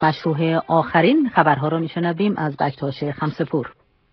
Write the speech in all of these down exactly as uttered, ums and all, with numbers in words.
مشروع آخرین خبرها را میشنویم از بکتاش خمسه‌پور.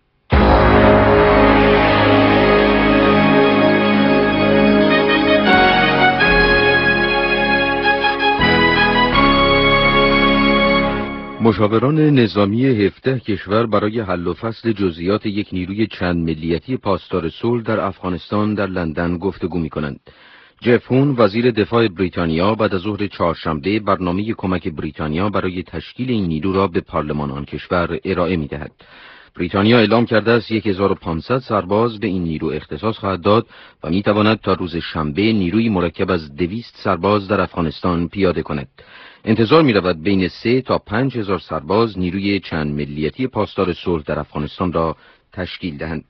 مشاوران نظامی هفده کشور برای حل و فصل جزئیات یک نیروی چند ملیتی پاسدار صلح در افغانستان در لندن گفتگو می‌کنند. جف هون وزیر دفاع بریتانیا بعد از ظهر چهارشنبه برنامه کمک بریتانیا برای تشکیل این نیرو را به پارلمان آن کشور ارائه می‌دهد. بریتانیا اعلام کرده است هزار و پانصد سرباز به این نیرو اختصاص خواهد داد و می‌تواند تا روز شنبه نیروی مرکب از دویست سرباز در افغانستان پیاده کند. انتظار می رود بین سه تا پنج هزار سرباز نیروی چند ملیتی پاسدار صلح در افغانستان را تشکیل دهند.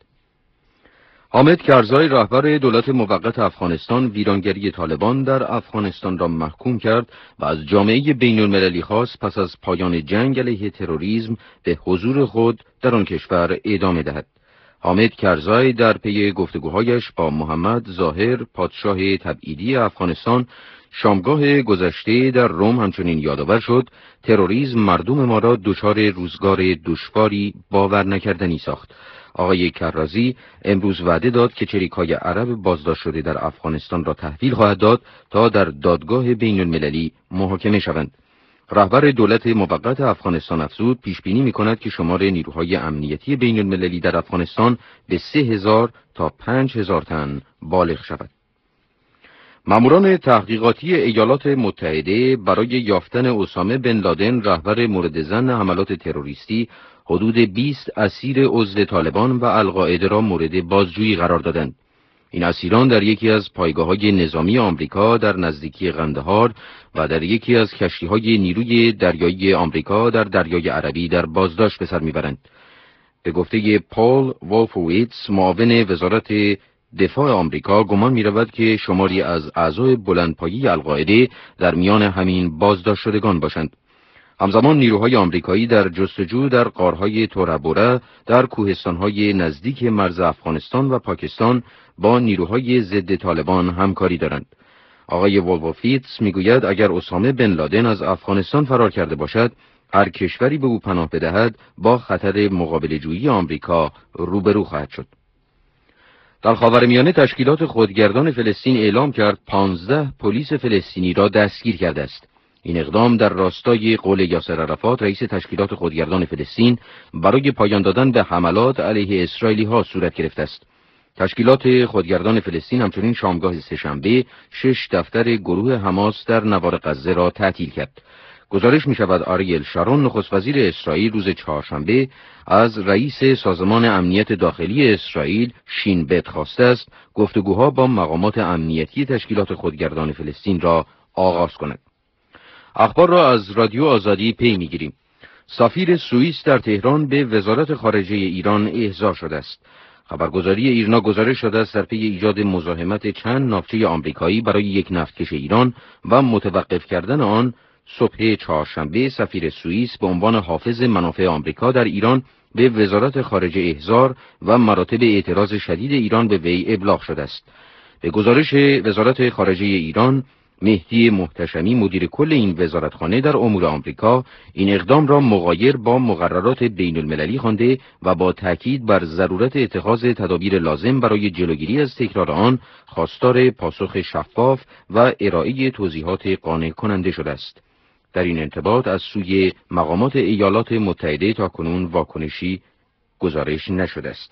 حامد کرزای رهبر دولت موقت افغانستان ویرانگری طالبان در افغانستان را محکوم کرد و از جامعه بین المللی خواست پس از پایان جنگ علیه تروریسم به حضور خود در آن کشور ادامه دهد. حامد کرزای در پی گفتگوهایش با محمد ظاهر پادشاه تبعیدی افغانستان شامگاه گذشته در روم همچنین یادآور شد تروریسم مردم ما را دچار روزگار دشواری باور نکردنی ساخت. آقای کرزی امروز وعده داد که چریک‌های عرب بازداشت شده در افغانستان را تحویل خواهد داد تا در دادگاه بین المللی محاکمه شوند. رهبر دولت موقت افغانستان افزود پیش بینی می‌کند که شمار نیروهای امنیتی بین المللی در افغانستان به سه هزار تا پنج هزار تن بالغ شود. ماموران تحقیقاتی ایالات متحده برای یافتن اسامه بن لادن رهبر مورد ظن حملات تروریستی حدود بیست اسیر عضو طالبان و القاعده را مورد بازجویی قرار دادند. این اسیران در یکی از پایگاه‌های نظامی آمریکا در نزدیکی قندهار و در یکی از کشتی‌های نیروی دریایی آمریکا در دریای عربی در بازداشت به سر می‌برند. به گفته پال وولفویتس معاون وزارت دفاع آمریکا گمان می‌رود که شماری از اعضای بلندپایه القاعده در میان همین بازداشت شدگان باشند. همزمان نیروهای آمریکایی در جستجو در غارهای تورابورا در کوهستان‌های نزدیک مرز افغانستان و پاکستان با نیروهای ضد طالبان همکاری دارند. آقای وولفویتس میگوید اگر اسامه بن لادن از افغانستان فرار کرده باشد، هر کشوری به او پناه بدهد با خطر مقابله‌جویی آمریکا روبرو خواهد شد. در خاورمیانه تشکیلات خودگردان فلسطین اعلام کرد پانزده پلیس فلسطینی را دستگیر کرده است. این اقدام در راستای قول یاسر عرفات رئیس تشکیلات خودگردان فلسطین برای پایان دادن به حملات علیه اسرائیلی ها صورت گرفته است. تشکیلات خودگردان فلسطین همچنین شامگاه سه‌شنبه شش دفتر گروه حماس در نوار غزه را تعطیل کرد. گزارش می شود آریل شارون نخست وزیر اسرائیل روز چهارشنبه از رئیس سازمان امنیت داخلی اسرائیل شین بت خواسته است گفتگوها با مقامات امنیتی تشکیلات خودگردان فلسطین را آغاز کند. اخبار را از رادیو آزادی پی می‌گیریم. سفیر سوئیس در تهران به وزارت خارجه ایران احضار شده است. خبرگزاری ایرنا گزارش شده است در پی ایجاد مزاحمت چند ناوچه آمریکایی برای یک نفتکش ایران و متوقف کردن آن، صبح چهارشنبه سفیر سوئیس به عنوان حافظ منافع آمریکا در ایران به وزارت خارجه احضار و مراتب اعتراض شدید ایران به وی ابلاغ شده است. به گزارش وزارت خارجه ایران، مهدی محتشمی مدیر کل این وزارتخانه در امور آمریکا این اقدام را مغایر با مقررات بین المللی خوانده و با تاکید بر ضرورت اتخاذ تدابیر لازم برای جلوگیری از تکرار آن خواستار پاسخ شفاف و ارائه توضیحات قانع کننده شده است. در این ارتباط از سوی مقامات ایالات متحده تاکنون واکنشی گزارش نشده است.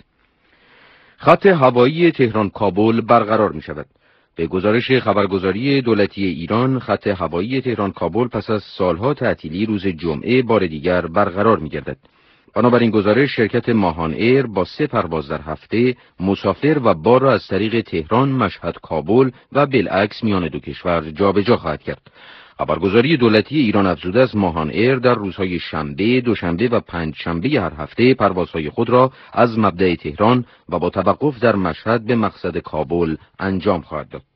خط هوایی تهران کابل برقرار می شود. به گزارش خبرگزاری دولتی ایران، خط هوایی تهران کابل پس از سالها تعطیلی روز جمعه بار دیگر برقرار می‌گردد. بنابراین گزارش شرکت ماهان ایر با سه پرواز در هفته مسافر و بار را از طریق تهران، مشهد، کابل و بالعکس میان دو کشور جابجا خواهد کرد. خبرگزاری دولتی ایران افزوده است ماهان ایر در روزهای شنبه، دوشنبه و پنجشنبه هر هفته پروازهای خود را از مبدأ تهران و با توقف در مشهد به مقصد کابل انجام خواهد داد.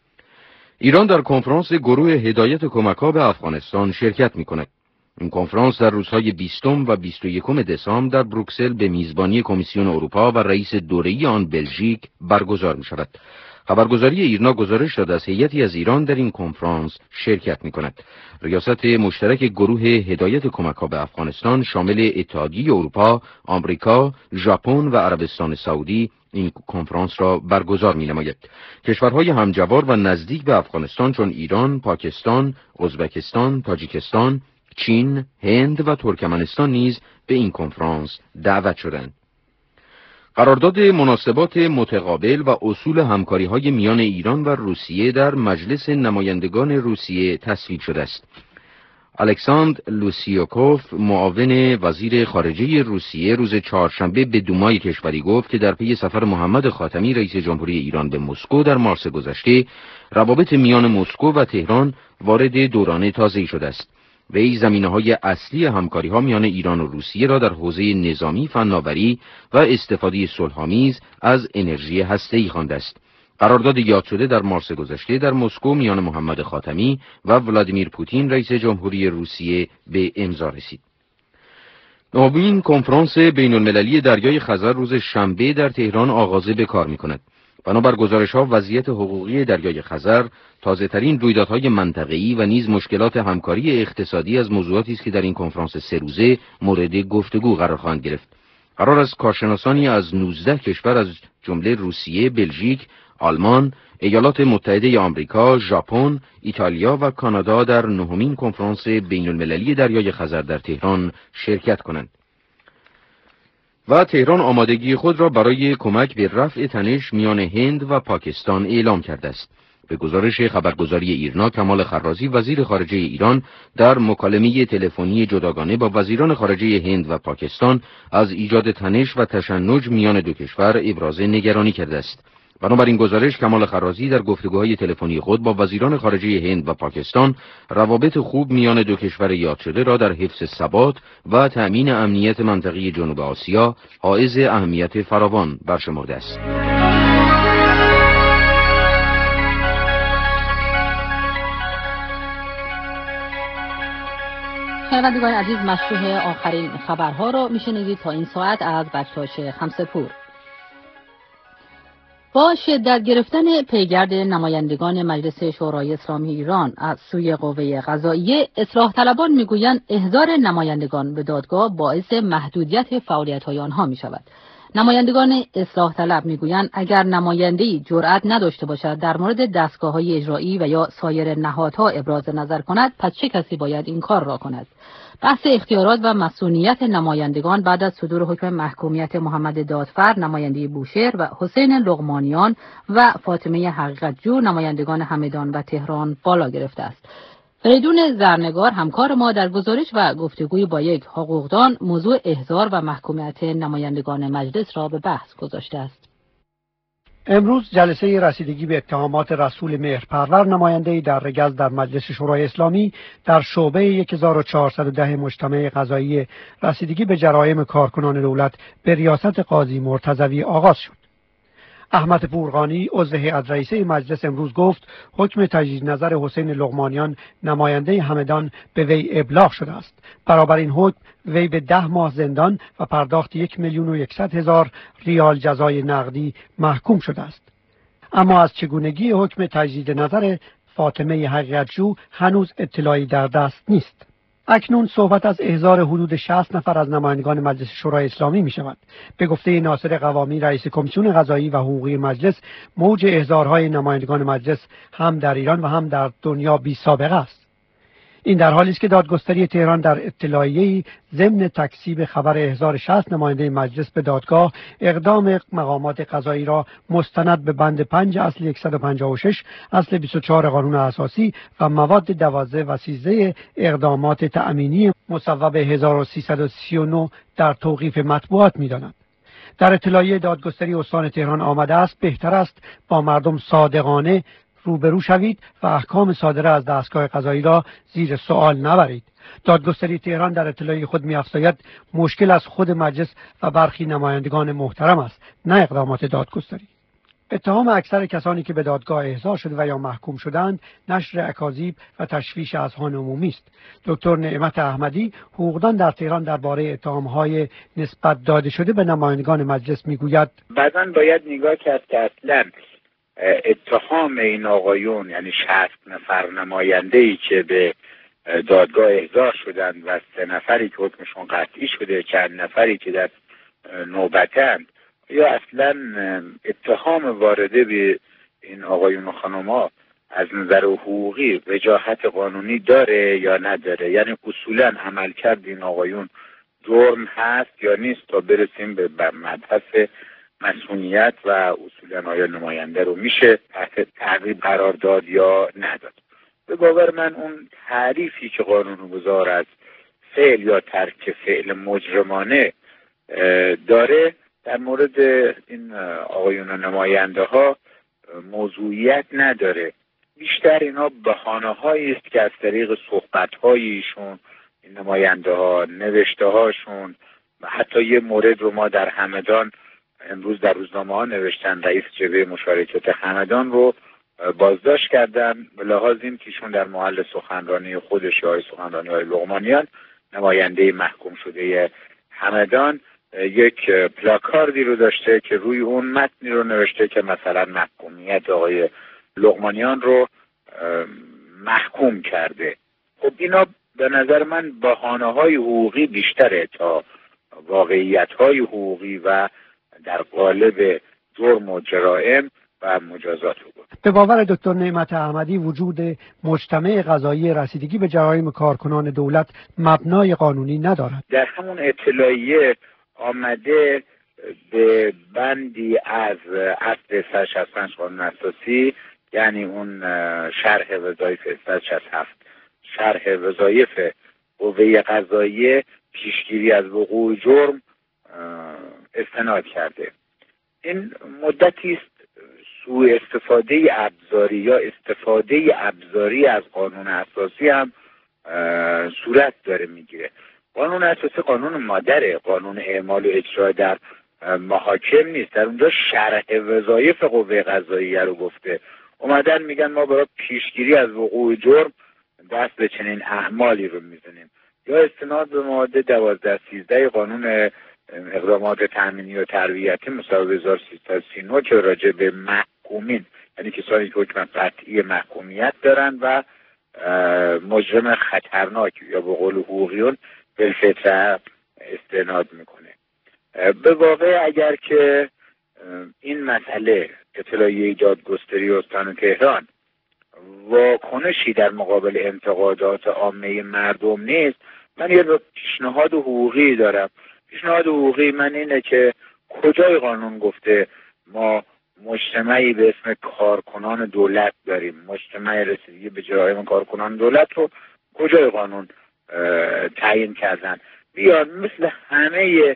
ایران در کنفرانس گروه هدایت کمک‌ها به افغانستان شرکت می‌کند. این کنفرانس در روزهای بیستم و بیست و یکم دسامبر در بروکسل به میزبانی کمیسیون اروپا و رئیس دوره‌ای آن بلژیک برگزار می‌شود. خبرگزاری ایرنا گزارش داد از هیئتی از ایران در این کنفرانس شرکت می‌کند. ریاست مشترک گروه هدایت کمک‌ها به افغانستان شامل اتحادیه اروپا، آمریکا، ژاپن و عربستان سعودی این کنفرانس را برگزار می‌نماید. کشورهای همجوار و نزدیک به افغانستان چون ایران، پاکستان، ازبکستان، تاجیکستان، چین، هند و ترکمنستان نیز به این کنفرانس دعوت شدند. قرارداد مناسبات متقابل و اصول همکاری‌های میان ایران و روسیه در مجلس نمایندگان روسیه تصویب شده است. الکساندر لوسیوکوف معاون وزیر خارجه روسیه روز چهارشنبه به دومای کشوری گفت که در پی سفر محمد خاتمی رئیس جمهوری ایران به مسکو در مارس گذشته روابط میان مسکو و تهران وارد دوران تازه‌ای شده است. وی زمینه‌های اصلی همکاری‌ها میان ایران و روسیه را در حوزه نظامی، فناوری و استفاده صلح‌آمیز از انرژی هسته‌ای خوانده است. قرارداد یاد شده در مارس گذشته در مسکو میان محمد خاتمی و ولادیمیر پوتین رئیس جمهوری روسیه به امضا رسید. نهمین کنفرانس بین‌المللی دریای خزر روز شنبه در تهران آغاز به کار می‌کند. بنابر گزارش‌ها وضعیت حقوقی دریای خزر، تازه‌ترین رویدادهای منطقه‌ای و نیز مشکلات همکاری اقتصادی از موضوعاتی است که در این کنفرانس سه روزه مورد گفتگو قرار خواهند گرفت. قرار است کارشناسانی از نوزده کشور از جمله روسیه، بلژیک، آلمان، ایالات متحده آمریکا، ژاپن، ایتالیا و کانادا در نهمین کنفرانس بین‌المللی دریای خزر در تهران شرکت کنند. و تهران آمادگی خود را برای کمک به رفع تنش میان هند و پاکستان اعلام کرده است. به گزارش خبرگزاری ایرنا، کمال خرازی وزیر خارجه ایران در مکالمه تلفنی جداگانه با وزیران خارجه هند و پاکستان از ایجاد تنش و تشنج میان دو کشور ابراز نگرانی کرده است. بنابراین گزارش، کمال خرازی در گفتگوهای تلفنی خود با وزیران خارجه هند و پاکستان روابط خوب میان دو کشور یاد شده را در حفظ ثبات و تأمین امنیت منطقه جنوب آسیا حائز اهمیت فراوان برشمرده است. شنوندگان عزیز، مشروع آخرین خبرها را میشنوید تا این ساعت از بکتاش خمسه‌پور. با شدت گرفتن پیگرد نمایندگان مجلس شورای اسلامی ایران از سوی قوه قضاییه، اصلاح طلبان میگویند احضار نمایندگان به دادگاه باعث محدودیت فعالیت‌های آنها می‌شود. نمایندگان اصلاح طلب میگویند اگر نماینده‌ای جرأت نداشته باشد در مورد دستگاه‌های اجرایی و یا سایر نهادها ابراز نظر کند، پس چه کسی باید این کار را کند؟ بحث اختیارات و مسئولیت نمایندگان بعد از صدور حکم محکومیت محمد دادفر نماینده بوشهر و حسین لقمانیان و فاطمه حقیقتجو نمایندگان همدان و تهران بالا گرفته است. فریدون زرنگار همکار ما در گزارش و گفتگوی با یک حقوقدان موضوع احضار و محکومیت نمایندگان مجلس را به بحث گذاشته است. امروز جلسه رسیدگی به اتهامات رسول مهرپرور نماینده‌ای در رگز در مجلس شورای اسلامی در شعبه هزار و چهارصد و ده مجتمع قضایی رسیدگی به جرایم کارکنان دولت به ریاست قاضی مرتضوی آغاز شد. احمد پورقانی عضو هیئت رئیسه مجلس امروز گفت حکم تجدید نظر حسین لقمانیان نماینده همدان به وی ابلاغ شده است. برابر این حکم وی به ده ماه زندان و پرداخت یک میلیون و یکصد هزار ریال جزای نقدی محکوم شده است. اما از چگونگی حکم تجدید نظر فاطمه حقیقتجو هنوز اطلاعی در دست نیست. اکنون صحبت از احضار حدود شصت نفر از نمایندگان مجلس شورای اسلامی می شود. به گفته ناصر قوامی رئیس کمیسیون قضایی و حقوقی مجلس، موج احضارهای نمایندگان مجلس هم در ایران و هم در دنیا بی سابقه است. این در حالی است که دادگستری تهران در اطلاعیه‌ای ضمن تکذیب خبر احضار شصت نماینده مجلس به دادگاه اقدام مقامات قضایی را مستند به بند پنج اصل صد و پنجاه و شش اصل بیست و چهار قانون اساسی و مواد دوازده و سیزده اقدامات تأمینی مصوب هزار و سیصد و سی و نه در توقیف مطبوعات می‌داند. در اطلاعیه دادگستری استان تهران آمده است بهتر است با مردم صادقانه روبرو شوید و احکام صادره از دستگاه قضایی را زیر سوال نبرید. دادگستری تهران در اطلاعیه خود می‌افزاید مشکل از خود مجلس و برخی نمایندگان محترم است، نه اقدامات دادگستری. اتهام اکثر کسانی که به دادگاه احضار شده و یا محکوم شدند نشر اکاذیب و تشویش اذهان عمومی است. دکتر نعمت احمدی حقوقدان در تهران درباره اتهام‌های نسبت داده شده به نمایندگان مجلس میگوید بعضاً باید نگاه کرد که اصلاً اتهام این آقایون، یعنی شصت نفر نماینده‌ای که به دادگاه احضار شدند و سه نفری که حکمشون قطعی شده، چند نفری که در نوبتند، یا اصلا اتهام وارده به این آقایون و خانم‌ها از نظر حقوقی وجاهت قانونی داره یا نداره، یعنی اصولا عملکرد این آقایون جرم هست یا نیست، تا برسیم به مبحث مسئولیت و اصولا آیا نماینده رو میشه تحت تعقیب قرار داد یا نداد. به باور من اون تعریفی که قانون‌گذار از فعل یا ترک فعل مجرمانه داره در مورد این آقایون و نماینده ها موضوعیت نداره. بیشتر اینا بهانه‌هایی است که از طریق صحبت‌های ایشون، این نماینده ها، نوشته هاشون، و حتی یه مورد رو ما در همدان امروز در روزنامه ها نوشتن، رئیس جبهه مشارکت همدان رو بازداشت کردن به لحاظ این که ایشون در محل سخنرانی خودش یا سخنرانی های لقمانیان، نماینده محکوم شده همدان، یک پلاکاردی رو داشته که روی اون متنی رو نوشته که مثلا محکومیت آقای لقمانیان رو محکوم کرده. خب اینا به نظر من بهانه‌های حقوقی بیشتره تا واقعیت‌های حقوقی و در قالب جرم و جرائم و مجازات حقوقی. به باور دکتر نعمت احمدی وجود مجتمع قضایی رسیدگی به جرایم کارکنان دولت مبنای قانونی ندارد. در همون اطلاعیه آمده به بندی از اصل صد و شصت و پنج قانون اساسی، یعنی اون شرح وظایف صد و شصت و هفت، شرح وظایف قوه قضاییه، پیشگیری از وقوع جرم استناد کرده. این مدتی است سوء استفاده ابزاری یا استفاده ابزاری از قانون اساسی هم صورت داره میگیره. قانون اساسی قانون مادره، قانون اعمال و اجرا در محاکم نیست. در اونجا شرح وظایف قوه قضاییه رو گفته. اومدن میگن ما برای پیشگیری از وقوع جرم دست به چنین اعمالی رو میزنیم. یا استناد به ماده دوازده سیزده قانون اقدامات تأمینی و تربیتی مصوب هزار و سیصد و سی و نه که راجع به محکومین، یعنی کسانی که حکم قطعی محکومیت دارن و مجرم خطرناک یا به قول حقوقیون بالفطره استناد میکنه. به واقع اگر که این مسئله اطلاعیه دادگستری استان تهران واکنشی در مقابل انتقادات عامه مردم نیست، من یه پیشنهاد حقوقی دارم. پیشنهاد حقوقی من اینه که کجای قانون گفته ما مجتمعی به اسم کارکنان دولت داریم؟ مجتمع رسیدگی به جرایم کارکنان دولت رو کجای قانون تعیین کردن؟ بیان مثل همه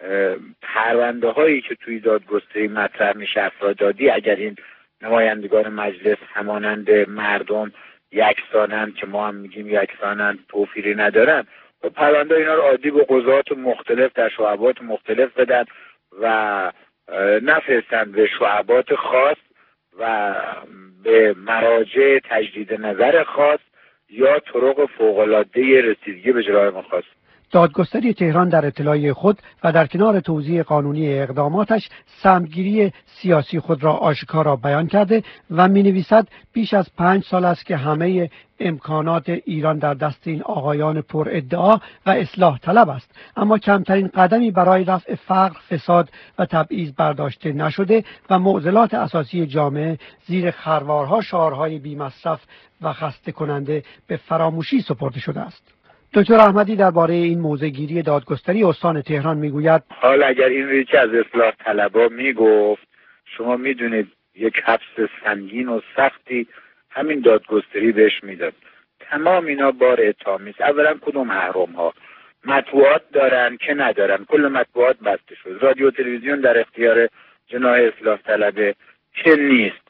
پرونده هایی که توی دادگستری مطرح میشه افرادادی، اگر این نمایندگان مجلس همانند مردم یکسانند که ما هم میگیم یکسانند، توفیری ندارن، و پرونده اینا رو عادی به قضات مختلف در شعبات مختلف بدن و نفرستن به شعبات خاص و به مراجع تجدید نظر خاص یا طرق فوق‌العاده رسیدگی به جرایم خاص. دادگستری تهران در اطلاعیه خود و در کنار توضیح قانونی اقداماتش سهمگیری سیاسی خود را آشکارا بیان کرده و می‌نویسد بیش از پنج سال است که همه امکانات ایران در دست این آقایان پر ادعا و اصلاح طلب است، اما کمترین قدمی برای رفع فقر، فساد و تبعیض برداشته نشده و معضلات اساسی جامعه زیر خروارها شعارهای بی‌مصرف و خسته کننده به فراموشی سپرده شده است. دکتر احمدی درباره این موضع‌گیری دادگستری استان تهران میگوید: حالا اگر این رو که از اصلاح طلبا میگفت، شما میدونید یک حبس سنگین و سختی همین دادگستری بهش میداد. تمام اینا بار اتهامی است. اولا کدوم محروم ها مطبوعات دارن که ندارن؟ کل مطبوعات بسته شد. رادیو و تلویزیون در اختیار جناح اصلاح طلبه که نیست.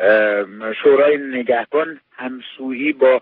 شورای نگهبان همسویی با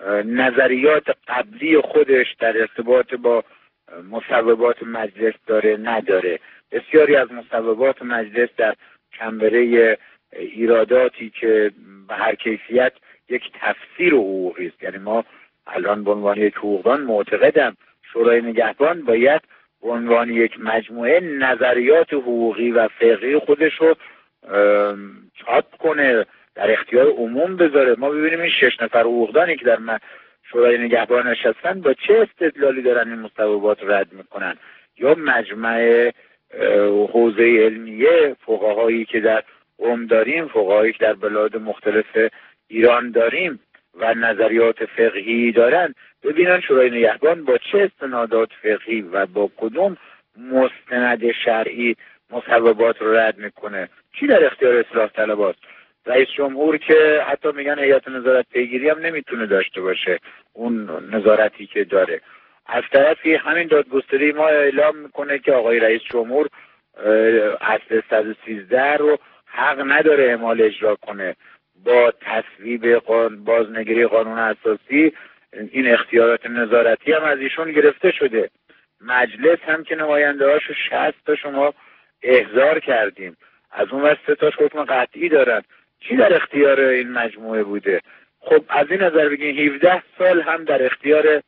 نظریات قبلی خودش در ارتباط با مصوبات مجلس داره نداره. بسیاری از مصوبات مجلس در چنبره ایراداتی که به هر کیفیت یک تفسیر حقوقی است. یعنی ما الان به عنوان یک حقوقدان معتقدم شورای نگهبان باید به عنوان یک مجموعه نظریات حقوقی و فقهی خودش رو چاپ کنه، در اختیار عموم بذاره. ما ببینیم این شش نفر حقوقدانی که در شورای نگهبان نشستن با چه استدلالی دارن این مصوبات رد میکنن، یا مجمع حوزه علمیه، فقهایی که در قم داریم، فقهایی که در بلاد مختلف ایران داریم و نظریات فقهی دارن، ببینن شورای نگهبان با چه استنادات فقهی و با کدوم مستند شرعی مصوبات رو رد میکنه. چی در اختیار اصلاح طلباست؟ رئیس جمهور که حتی میگن هیئت نظارت پیگیری هم نمیتونه داشته باشه اون نظارتی که داره. از طرفی همین دادگستری ما اعلام میکنه که آقای رئیس جمهور اصل صد و سیزده رو حق نداره اعمال اجرا کنه. با تصویب قانون بازنگری قانون اساسی این اختیارات نظارتی هم از ایشون گرفته شده. مجلس هم که نماینده هاشو شصت تا شما احضار کردیم، از اون ور سه تاش حکم قطعی دارن. چی در اختیار این مجموعه بوده؟ خب از این نظر بگین هفده سال هم در اختیار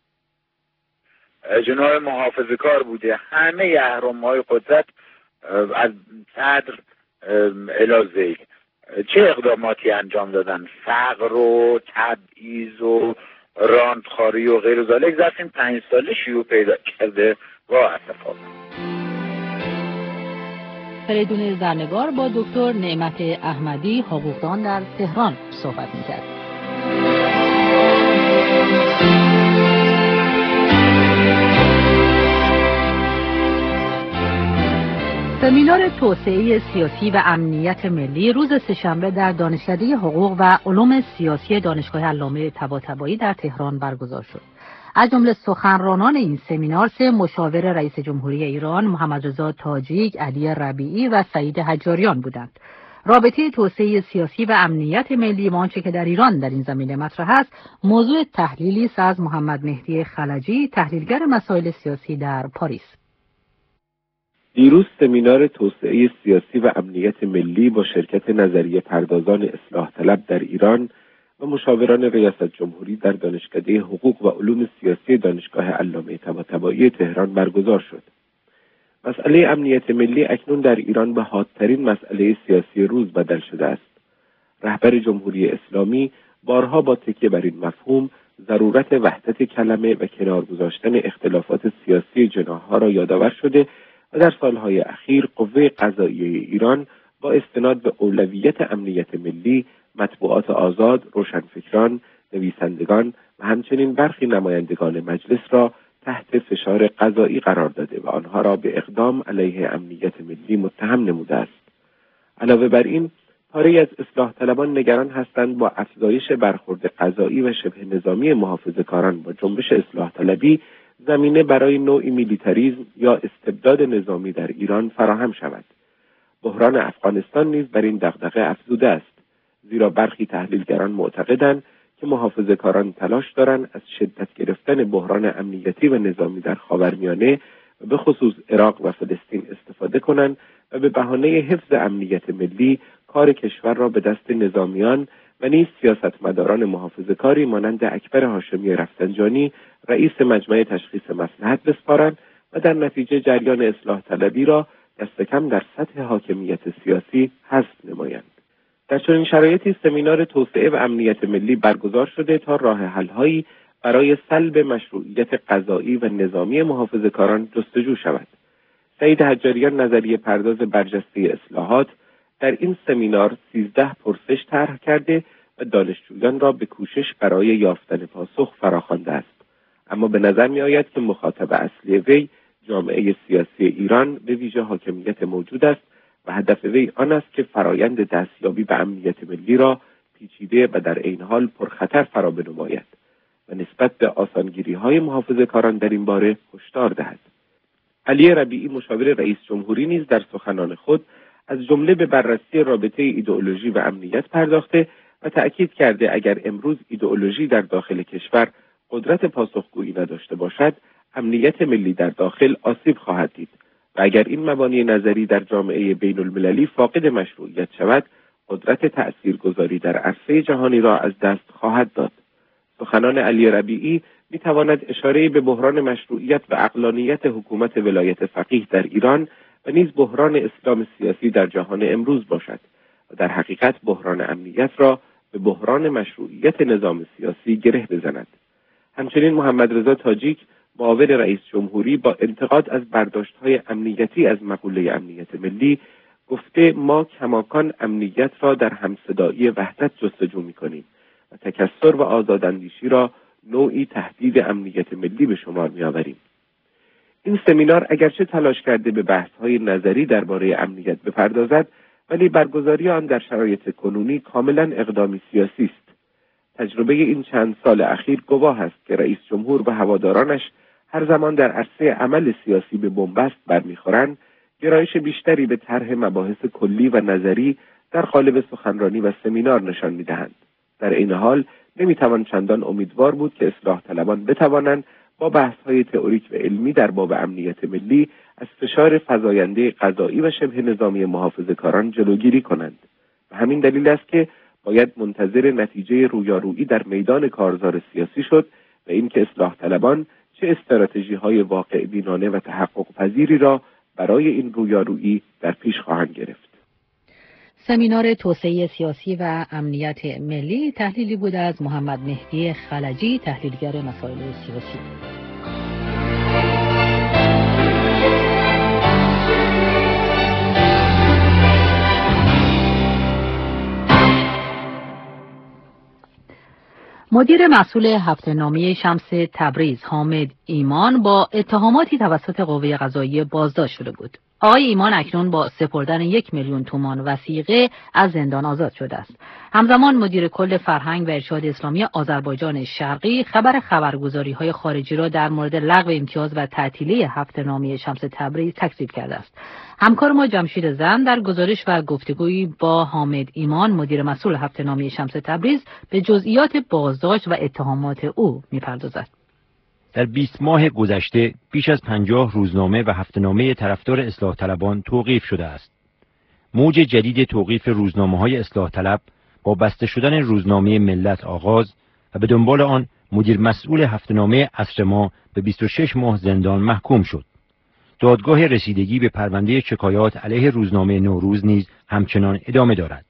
جناح محافظه کار بوده. همه اهرم‌های قدرت از صدر الی ذیل چه اقداماتی انجام دادن؟ فقر و تبعیض و راندخاری و غیر ذالک ظرف این پنج ساله شیوع پیدا کرده. وا اسفا. فریدون زرنگار با دکتر نعمت احمدی حقوقدان در تهران صحبت می‌کرد. سمینار توسعه سیاسی و امنیت ملی روز سه‌شنبه در دانشکده حقوق و علوم سیاسی دانشگاه علامه طباطبایی در تهران برگزار شد. از جمله سخنرانان این سمینار سه مشاور رئیس جمهوری ایران محمد رضا تاجیک، علی ربیعی و سعید حجاریان بودند. رابطه توسعه سیاسی و امنیت ملی و آنچه که در ایران در این زمینه مطرح است، موضوع تحلیلی است از محمد مهدی خلجی، تحلیلگر مسائل سیاسی در پاریس. دیروز سمینار توسعه سیاسی و امنیت ملی با شرکت نظریه پردازان اصلاح طلب در ایران و مشاوران ریاست جمهوری در دانشکده حقوق و علوم سیاسی دانشگاه علامه طباطبایی تهران برگزار شد. مسئله امنیت ملی اکنون در ایران به حادترین مسئله سیاسی روز بدل شده است. رهبر جمهوری اسلامی بارها با تکیه بر این مفهوم ضرورت وحدت کلمه و کنار گذاشتن اختلافات سیاسی جناح‌ها را یادآور شده و در سالهای اخیر قوه قضاییه ایران با استناد به اولویت امنیت ملی، مطبوعات آزاد، روشنفکران، نویسندگان و همچنین برخی نمایندگان مجلس را تحت فشار قضایی قرار داده و آنها را به اقدام علیه امنیت ملی متهم نموده است. علاوه بر این، پاره‌ای از اصلاح طلبان نگران هستند با افزایش برخورد قضایی و شبه نظامی محافظه‌کاران با جنبش اصلاح طلبی زمینه برای نوعی میلیتاریزم یا استبداد نظامی در ایران فراهم شود. بحران افغانستان نیز بر این دغدغه افزوده است، زیرا برخی تحلیلگران معتقدند که محافظه‌کاران تلاش دارند از شدت گرفتن بحران امنیتی و نظامی در خاورمیانه و به خصوص عراق و فلسطین استفاده کنند و به بهانه حفظ امنیت ملی کار کشور را به دست نظامیان و نیز سیاستمداران محافظه‌کاری مانند اکبر هاشمی رفسنجانی رئیس مجمع تشخیص مصلحت بسپارند و در نتیجه جریان اصلاح طلبی را دست کم در سطح حاکمیت سیاسی حذف نمایند. در چنین شرایطی سمینار توسعه و امنیت ملی برگزار شده تا راه حل‌هایی برای سلب مشروعیت قضایی و نظامی محافظه‌کاران جستجو شود. سعید حجاریان، نظریه پرداز برجسته اصلاحات، در این سمینار سیزده پرسش طرح کرده و دانشجویان را به کوشش برای یافتن پاسخ فراخوانده است. اما به نظر می آید که مخاطب اصلی وی جامعه سیاسی ایران به ویژه حاکمیت موجود است و هدف وی آن است که فرایند دستیابی به امنیت ملی را پیچیده و در عین حال پرخطر فرا بنماید و نسبت به آسانگیری‌های محافظه‌کاران در این باره هشدار دهد. علی ربیعی، مشاور رئیس جمهوری، نیز در سخنان خود از جمله به بررسی رابطه ایدئولوژی و امنیت پرداخته و تأکید کرده اگر امروز ایدئولوژی در داخل کشور قدرت پاسخگویی نداشته باشد، امنیت ملی در داخل آسیب خواهد دید و اگر این مبانی نظری در جامعه بین المللی فاقد مشروعیت شود، قدرت تأثیرگذاری در عرصه جهانی را از دست خواهد داد. سخنان علی ربیعی می تواند اشاره به بحران مشروعیت و عقلانیت حکومت ولایت فقیه در ایران و نیز بحران اسلام سیاسی در جهان امروز باشد و در حقیقت بحران امنیت را به بحران مشروعیت نظام سیاسی گره بزند. همچنین محمد رضا تاجیک معاون رئیس جمهوری با انتقاد از برداشت‌های امنیتی از مقوله امنیت ملی گفته ما کماکان امنیت را در همصدایی وحدت جستجو می‌کنیم و تکثر و آزاداندیشی را نوعی تهدید امنیت ملی به شمار می‌آوریم. این سمینار اگرچه تلاش کرده به بحث‌های نظری درباره امنیت بپردازد، ولی برگزاری آن در شرایط کنونی کاملا اقدامی سیاسی است. تجربه این چند سال اخیر گواه است که رئیس جمهور و هوادارانش هر زمان در عرصه عمل سیاسی به بنبست برمیخورند، گرایش بیشتری به طرح مباحث کلی و نظری در قالب سخنرانی و سمینار نشان می‌دهند. در این حال نمی‌توان چندان امیدوار بود که اصلاح طلبان بتوانند با بحث‌های تئوریک و علمی در باب امنیت ملی از فشار فزاینده قضایی و شبه نظامی محافظه‌کاران جلوگیری کنند. و همین دلیل است که باید منتظر نتیجه رویارویی در میدان کارزار سیاسی شد و اینکه اصلاح طلبان چه استراتژی‌های واقع بینانه و تحقق پذیری را برای این رویارویی در پیش خواهند گرفت. سمینار توسعه سیاسی و امنیت ملی تحلیلی بود از محمد مهدی خلجی، تحلیلگر مسائل سیاسی. مدیر مسئول هفته‌نامه شمس تبریز حامد ایمان با اتهاماتی توسط قوه قضاییه بازداشت شده بود. آقای ایمان اکنون با سپردن یک میلیون تومان وثیقه از زندان آزاد شده است. همزمان مدیر کل فرهنگ و ارشاد اسلامی آذربایجان شرقی خبر خبرگزاری‌های خارجی را در مورد لغو امتیاز و تعطیلی هفته‌نامه شمس تبریز تکذیب کرده است. همکار ما جمشید زند در گزارش و گفتگویی با حامد ایمان مدیر مسئول هفته‌نامه شمس تبریز به جزئیات بازداشت و اتهامات او می‌پردازد. در بیست ماه گذشته بیش از پنجاه روزنامه و هفته‌نامه طرفدار اصلاح طلبان توقیف شده است. موج جدید توقیف روزنامه‌های اصلاح طلب با بسته شدن روزنامه ملت آغاز و به دنبال آن مدیر مسئول هفته‌نامه عصر ما به بیست و شش ماه زندان محکوم شد. دادگاه رسیدگی به پرونده شکایات علیه روزنامه نوروز نیز همچنان ادامه دارد.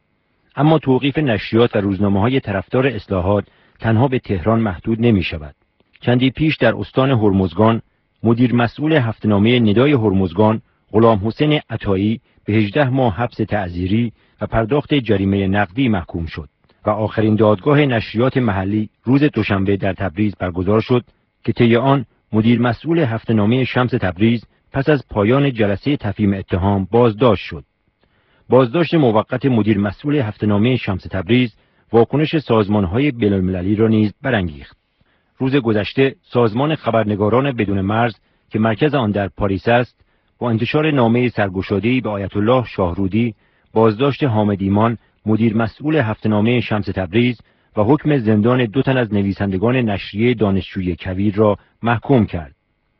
اما توقیف نشریات و روزنامه‌های طرفدار اصلاحات تنها به تهران محدود نمی‌شود. چندی پیش در استان هرمزگان مدیر مسئول هفته‌نامه ندای هرمزگان غلام حسین عطایی به هجده ماه حبس تعزیری و پرداخت جریمه نقدی محکوم شد و آخرین دادگاه نشریات محلی روز دوشنبه در تبریز برگزار شد که طی آن مدیر مسئول هفته‌نامه شمس تبریز پس از پایان جلسه تفهیم اتهام بازداشت شد. بازداشت موقت مدیر مسئول هفته‌نامه شمس تبریز واکنش سازمان‌های بین‌المللی را نیز برانگیخت. روز گذشته سازمان خبرنگاران بدون مرز که مرکز آن در پاریس است با انتشار نامه سرگشاده‌ای به آیت الله شاهرودی بازداشت حامد ایمان مدیر مسئول هفته‌نامه شمس تبریز و حکم زندان دو تن از نویسندگان نشریه دانشجویی کویر را محکوم کرد.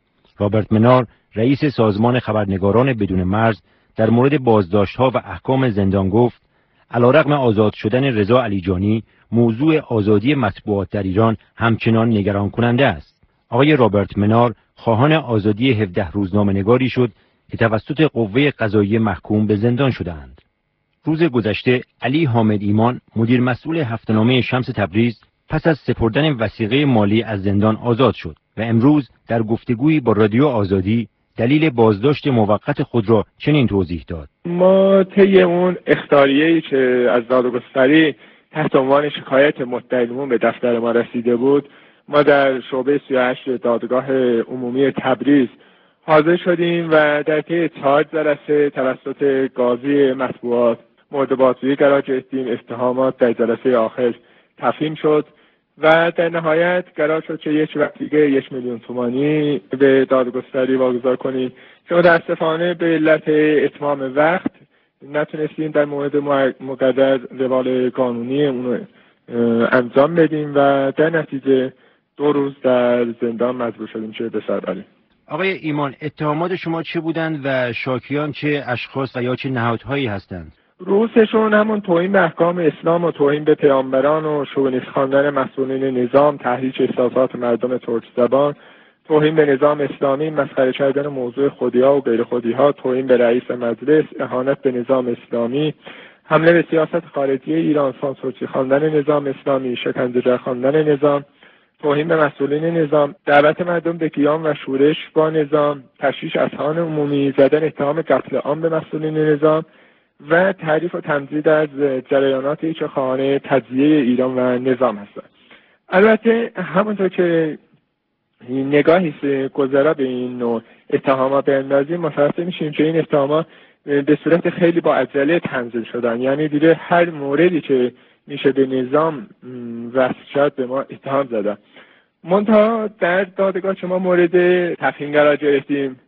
رابرت منار رئیس سازمان خبرنگاران بدون مرز در مورد بازداشت‌ها و احکام زندان گفت علیرغم آزاد شدن رضا علیجانی موضوع آزادی مطبوعات در ایران همچنان نگران کننده است. آقای رابرت منار خواهان آزادی هفده روزنامه‌نگاری شد که توسط قوه قضاییه محکوم به زندان شدند. روز گذشته علی حامد ایمان مدیر مسئول هفته‌نامه شمس تبریز پس از سپردن وثیقه مالی از زندان آزاد شد و امروز در گفتگویی با رادیو آزادی دلیل بازداشت موقت خود را چنین توضیح داد. ما طی اون اخطاریه‌ای که از دادگستری تحت عنوان شکایت مدعی‌العموم به دفتر ما رسیده بود، ما در شعبه سی و هشت دادگاه عمومی تبریز حاضر شدیم و در طی چهار جلسه توسط قاضی مطبوعات مورد بازجویی قرار گرفتیم. اتهامات در جلسه آخر تفهیم شد و در نهایت قرار شد که یک وثیقه یک میلیون تومانی به دادگستری واگذار کنیم که متاسفانه به علت اتمام وقت نتونستیم در مورد مقرر روال قانونی اونو انجام بدیم و در نتیجه دو روز در زندان مجبور شدیم که به سر بریم. آقای ایمان، اتهامات شما چه بودند و شاکیان چه اشخاص و یا چه نهادهایی هستند؟ روزشون همون توهین به احکام اسلام و توهین به پیامبران و شوونیست خواندن مسئولین نظام، تحریک احساسات مردم ترک زبان، توهین به نظام اسلامی، مسخره کردن موضوع خودی‌ها و غیر خودی‌ها، توهین به رئیس مجلس، اهانت به نظام اسلامی، حمله به سیاست خارجی ایران، سانسورچی خواندن نظام اسلامی، شکنجه‌گر خواندن نظام، توهین به مسئولین نظام، دعوت مردم به قیام و شورش با نظام، تشویش اذهان عمومی، زدن اتهام قتل عام به مسئولین نظام و تعریف و تمجید از جریانات هیچخواهانه تجزیه ایران و نظام هستند. البته همونطور که نگاهی گذرا به این نوع اتهامات بندازیم، متوجه میشیم که این اتهامات به صورت خیلی با عجله تنظیم شدن. یعنی دیگه هر موردی که میشه به نظام وصل شد به ما اتهام زدن. منتها در دادگاه که ما مورد تفهیم قرار گرفتیم،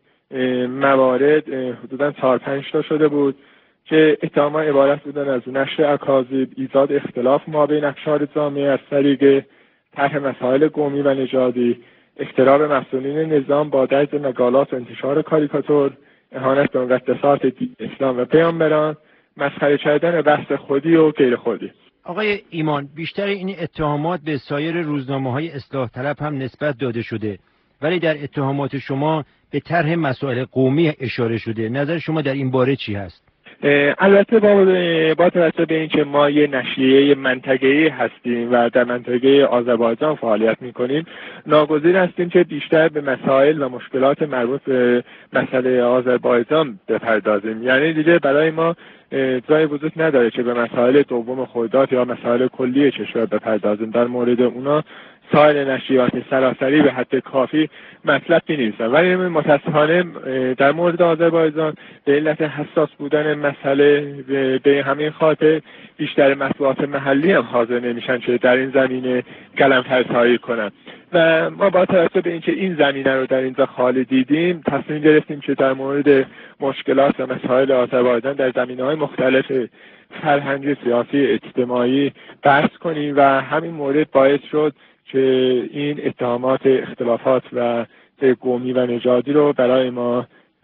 موارد حدوداً چهار پنج تا شده بود که اتهامات عبارت بودن از نشر اکاذیب، ایجاد اختلاف مابین اقشار جامعه از طریق طرح مسائل قومی و نژادی، اختراع به مسئولین نظام با درج مقالات و انتشار کاریکاتور، اهانت به مقدسات اسلام و پیامبران، مسخره کردن بحث خودی و غیر خودی. آقای ایمان، بیشتر این اتهامات به سایر روزنامه‌های اصلاح طلب هم نسبت داده شده، ولی در اتهامات شما به طرح مسائل قومی اشاره شده. نظر شما در این باره چی هست؟ البته با با توجه به اینکه ما یه نشریه منطقه‌ای هستیم و در منطقه آذربایجان فعالیت می‌کنیم، ناگزیر هستیم که بیشتر به مسائل و مشکلات مربوط به مسئله آذربایجان بپردازیم. یعنی دیگه برای ما جای وجود نداره که به مسائل دوم خرداد یا مسائل کلی کشور بپردازیم. در مورد اونا سایر نشریات سراسری به حد کافی مطلب می‌نویسن، ولی متأسفانه در مورد آذربایجان به علت حساس بودن مسئله به همین خاطر بیشتر مطبوعات محلی هم حاضر نمیشن که در این زمینه قلم‌ترسایی کنن و ما با توجه به اینکه این زمینه رو در اینجا خالی دیدیم، تصمیم گرفتیم که در مورد مشکلات و مسائل آذربایجان در زمینه‌های مختلف فرهنگی، سیاسی، اجتماعی بحث کنیم و همین مورد باعث شد که این اتهامات اختلافات و قومی و نژادی رو برای ما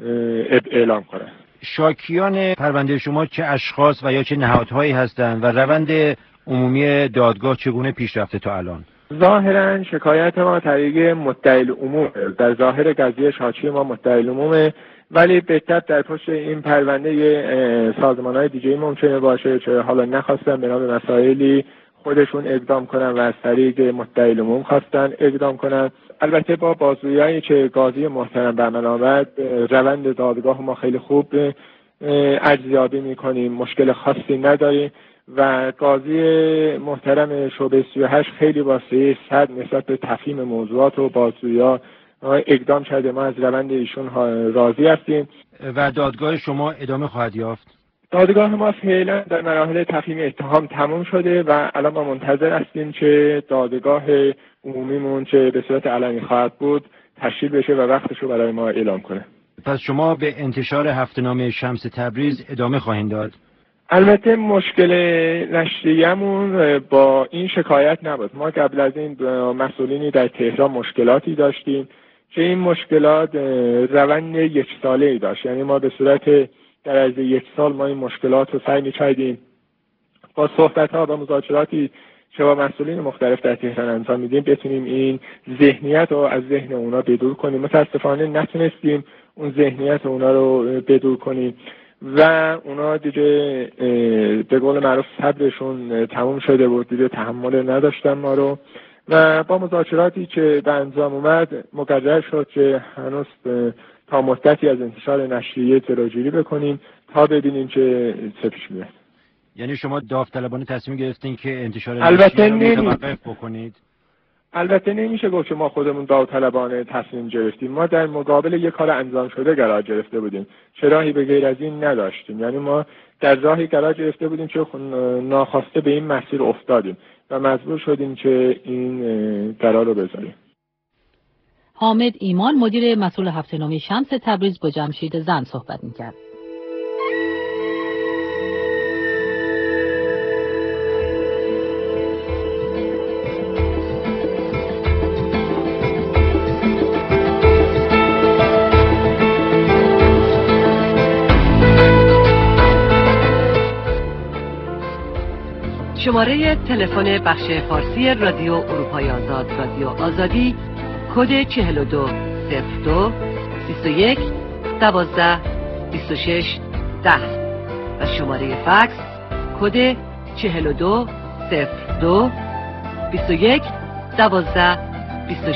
اعلام کنند. شاکیان پرونده شما چه اشخاص و یا چه نهادهایی هستند و روند عمومی دادگاه چگونه پیش رفته تا الان؟ ظاهرا شکایت ما طریق مدعی العموم، در ظاهر قضیه شاکی ما مدعی العمومه، ولی به تبع در پشت این پرونده سازمان‌های دیگه‌ای ممکنه باشه که حالا نخواستن بنا به مسائلی خودشون اقدام کنن و از طریق مدعی العموم خواستن اقدام کنن. البته با بازجویی که قاضی محترم به عمل آورد، روند دادگاه ما خیلی خوب ارزیابی می‌کنیم، مشکل خاصی نداریم و قاضی محترم شعبه سی و هشت خیلی واسه صد نسبت به تفهیم موضوعات و بازجویی اقدام کرده. ما از روند ایشون راضی هستیم و دادگاه شما ادامه خواهد یافت. دادگاه ما فعلا در مراحل تفهیم اتهام تمام شده و الان ما منتظر هستیم که دادگاه عمومیمون که به صورت علنی خواهد بود تشکیل بشه و وقتش رو برای ما اعلام کنه. پس شما به انتشار هفته‌نامه شمس تبریز ادامه خواهید داد؟ البته مشکل نشریه‌مون با این شکایت نبود. ما قبل از این مسئولینی در تهران مشکلاتی داشتیم که این مشکلات روند یک ساله‌ای داشت. یعنی ما به صورت در عرض یک سال ما این مشکلات رو سعی می‌کردیم با صحبت‌ها و مذاکراتی که با مسئولین مختلف در تهران انجام میدیم بتونیم این ذهنیت رو از ذهن اونا بدور کنیم. متأسفانه نتونستیم اون ذهنیت اونا رو بدور کنیم و اونا دیگه به قول معروف صبرشون تموم شده بود، دیگه تحمل نداشتن ما رو و با مذاکراتی که به انجام اومد مقرر شد که هنوز تا مدتی از انتشار نشریه جلوگیری بکنیم تا ببینیم که چه پیش میاد. یعنی شما داوطلبانه تصمیم گرفتین که انتشار البته نشریه رو متوقف بکنید؟ البته نمیشه گفت که ما خودمون داوطلبانه تصمیم گرفتیم. ما در مقابل یک کار انجام شده قرار گرفته بودیم، چه راهی به غیر از این نداشتیم. یعنی ما در راهی قرار گرفته بودیم که ناخواسته به این مسیر افتادیم و مجبور شدیم که این قرار رو بذاریم. حامد ایمان، مدیر مسئول هفته‌نامه شمس تبریز، با جمشید زن صحبت می‌کرد. شماره تلفن بخش فارسی رادیو اروپای آزاد، رادیو آزادی، کد چهل و دو صفر دو بیست و یک دوازده بیست و شش ده و شماره فکس کد چهل و دو صفر دو بیست و یک دوازده بیست و